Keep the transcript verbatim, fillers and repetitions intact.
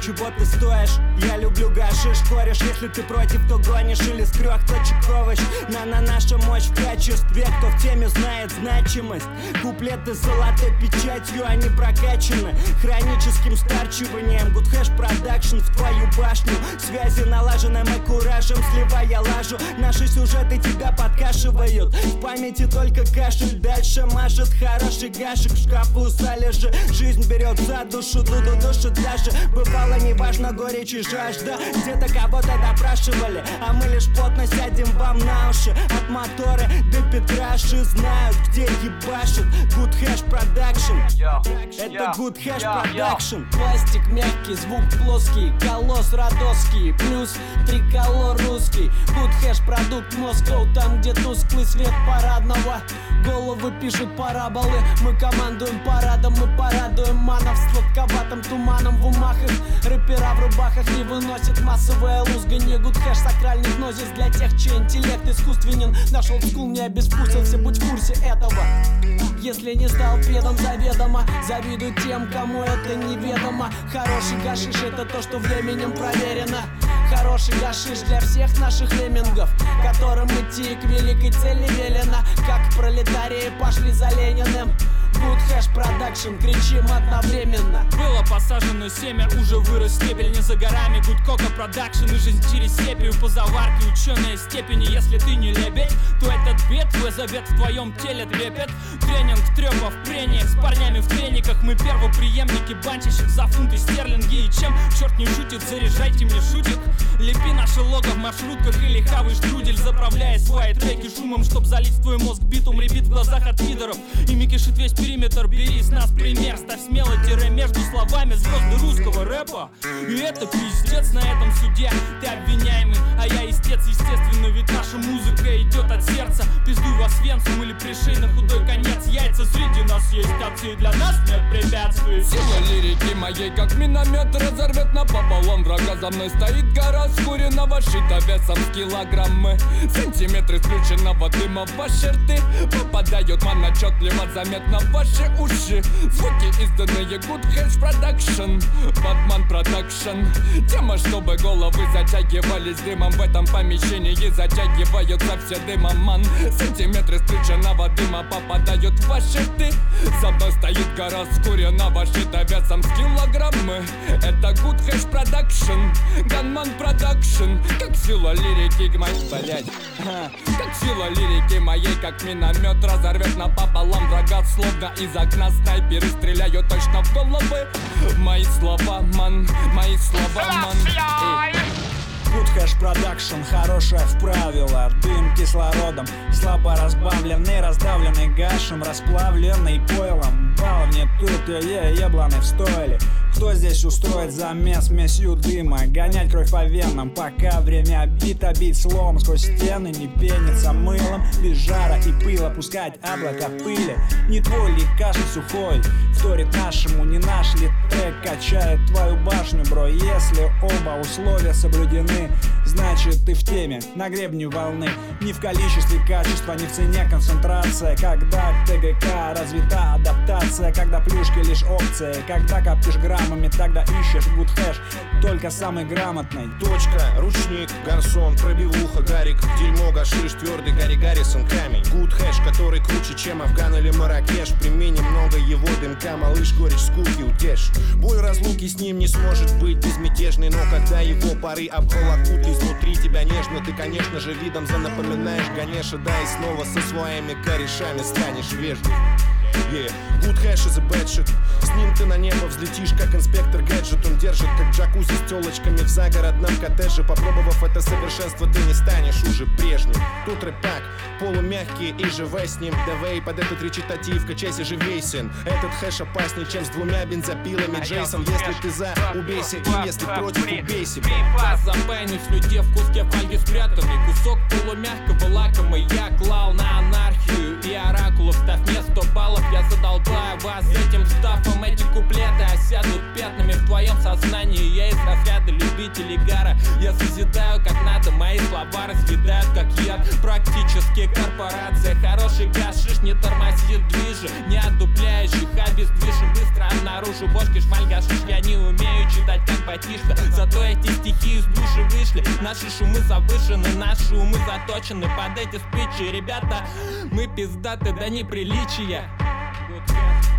чего ты стоишь. Я люблю гашиш, кореш, если ты против, то гонишь. Или с трех точек овощ. На-на, наша мощь в качестве. Кто в теме знает значимость. Куплеты с золотой печатью, они прокачаны хроническим старчиванием. Good Hash Production в твою башню. Связи налажены мы куражем, сливая лажу. Наши сюжеты тебя подкашивают. В памяти только кашель. Дальше мажет хороший гашек. В шкафу залежи. Жизнь берет за душу, дуду душит даже. Бывало неважно горечь и жажда. Где-то кого-то допрашивали, а мы лишь плотно сядем вам на уши. От мотора до Петраши знают, где ебашут. Good Hash Production. Это Good Hash Production. Пластик мягкий, звук плоский, колосс родосский, плюс триколор русский. Good Hash продукт Москва, там где тусклый свет парадного. Головы пишут параболы, мы командуем парадом, мы порадуем манов сладковатым туманом в умах их. Рэпера в рубахах не выносит массовое лузганье. Good Hash сакральный гнозис для тех, чей интеллект искусственен. Наш олдскул не обезвкусился, будь в курсе этого. Если не стал педом заведомо, завидуй тем, кому это неведомо. Хороший гашиш — это то, что временем проверено. Хороший гашиш для всех наших леммингов, которым идти к великой цели велено. Как пролетарии пошли за Лениным. Good Hash Production, кричим одновременно. Было посажено семя, уже вырос стебель. Не за горами Good Coca Production. И жизнь через сепию по заварке ученые степени. Если ты не лебедь, то этот бед твой завет в твоем теле трепет. Тренинг трёпа в прениях с парнями в трениках. Мы первоприемники банчищев за фунты стерлинги. И чем черт не шутит, заряжайте мне шутик. Лепи наше лого в маршрутках или хавый штрудель, заправляя свои треки шумом, чтоб залить в твой мозг битум. Ребит в глазах от пидоров и микишит весь периметр. Бери с нас пример, ставь смело тире между словами звезды русского рэпа. И это пиздец на этом суде. Ты обвиняемый, а я истец, естественно. Ведь наша музыка идет от сердца. Пиздуй во Освенцим или пришей на худой конец. Яйца среди нас есть акции, для нас нет препятствий. Сила лирики моей как миномет разорвет напополам врага. За мной стоит гора скуренного шита весом в килограммы. Сантиметры включенного дыма в ваши рты. Попадают ман отчетливо заметно в ваши уши. Звуки изданные Good Hash Production, Batman Production. Тема, чтобы головы затягивались дымом. В этом помещении затягиваются все дымом, ман. Сантиметры включенного дыма попадают в ваши рты. За мной стоит гора скуренного шита весом в килограммы. Это Good Hash Production, Gunman Production. Как сила лирики, мать, блять. Как сила лирики моей, как миномет разорвет напополам врага. Словно из окна снайперы стреляют точно в головы. Мои слова, ман, мои слова, ман. Good Hash Production, хорошая в правила. Дым кислородом, слабо разбавленный, раздавленный гашем, расплавленный пойлом. Баловни тут и ебланы в стойле. Кто здесь устроит замес смесью дыма? Гонять кровь по венам, пока время бита. Бить слом сквозь стены, не пениться мылом. Без жара и пыла пускать облако пыли. Не твой ли кашель сухой вторит нашему, не наш ли трек качает твою башню, бро? Если оба условия соблюдены, значит ты в теме, на гребне волны. Не в количестве качества, не в цене концентрация. Когда ТГК развита адаптация. Когда плюшки лишь опция. Когда коптишь граммами, тогда ищешь Good Hash, только самый грамотный. Точка, ручник, гарсон, пробивуха, гарик, дерьмо, гашиш, твердый Гарри Гаррисон, камень. Good Hash, который круче, чем Афган или Маракеш. Прими немного его дымка, малыш, горечь скуки утешь. Боль разлуки с ним не сможет быть безмятежной, но когда его пары обволокут изнутри тебя нежно, ты, конечно же, видом занапоминаешь Ганеша. Да, и снова со своими корешами станешь вежлив. Yeah. Good Hash is a bad shit. С ним ты на небо взлетишь, как инспектор гаджет. Он держит, как джакузи с телочками в загородном коттедже. Попробовав это совершенство, ты не станешь уже прежним. Тут рэп-пак, полумягкий и живой с ним. Давай под этот речитатив, качайся живей, сын. Этот хэш опаснее, чем с двумя бензопилами. Джейсон, если ты за, убейся. И если против, убейся. Забайнусь в людей в куске фольги спрятанный. Кусок полумягкого лакомый. Я клал на анархию и оракулов. Ставь мне сто баллов, я задолбаю вас этим стафом. Эти куплеты осядут пятнами в твоем сознании. Я из разряда любителей гара. Я созидаю как надо, мои слова разъедают как яд. Практически корпорация. Хороший гашиш не тормозит движи, не отдупляющих, обездвижен быстро обнаружит. наружу бошки, шмальгашиш. Я не умею читать как батишка, зато эти стихи из души вышли. Наши шумы завышены, наши умы заточены под эти спичи. Ребята, мы пиздаты до неприличия.